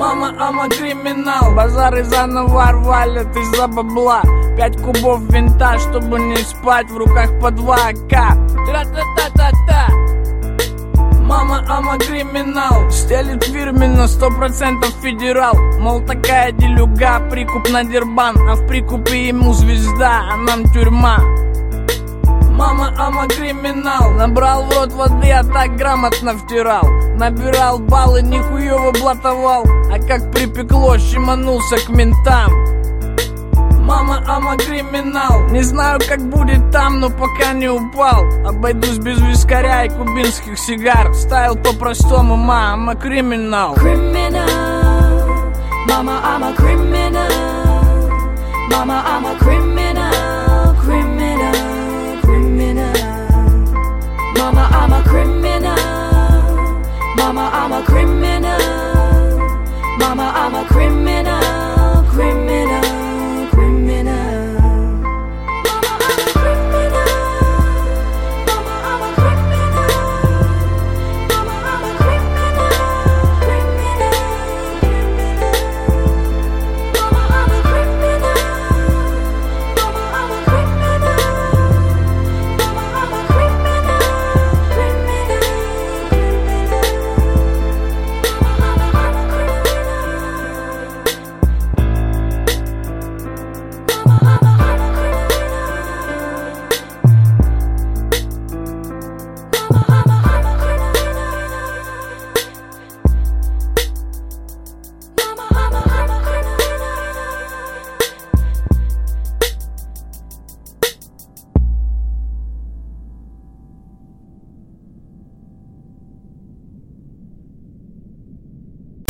Мама, ама криминал. Базары заново валят из-за бабла. 5 кубов винта, чтобы не спать. В руках по 2 АК. Тра-та-та-та-та. Мама, ама криминал. Стелит фирменно, 100% федерал. Мол, такая делюга, прикуп на дербан. А в прикупе ему звезда, а нам тюрьма. Мама, ама криминал. Набрал в рот воды, а так грамотно втирал. Набирал баллы, нихуёво блатовал. А как припекло, щеманулся к ментам. Мама, ама криминал. Не знаю, как будет там, но пока не упал. Обойдусь без вискаря и кубинских сигар. Стайл по-простому, мама, криминал. Mama, I'm a criminal. Mama, I'm a criminal. Criminal, criminal. Mama, I'm a criminal. Mama, I'm a criminal. Mama, I'm a criminal. Criminal.